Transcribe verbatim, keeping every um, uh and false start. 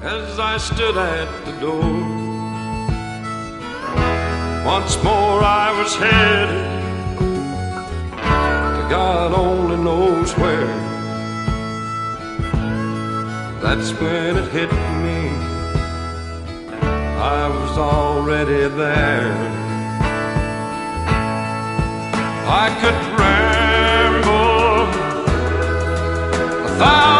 as I stood at the door. Once more I was headed to God only knows where. That's when it hit me, I was already there. I could ramble a thousand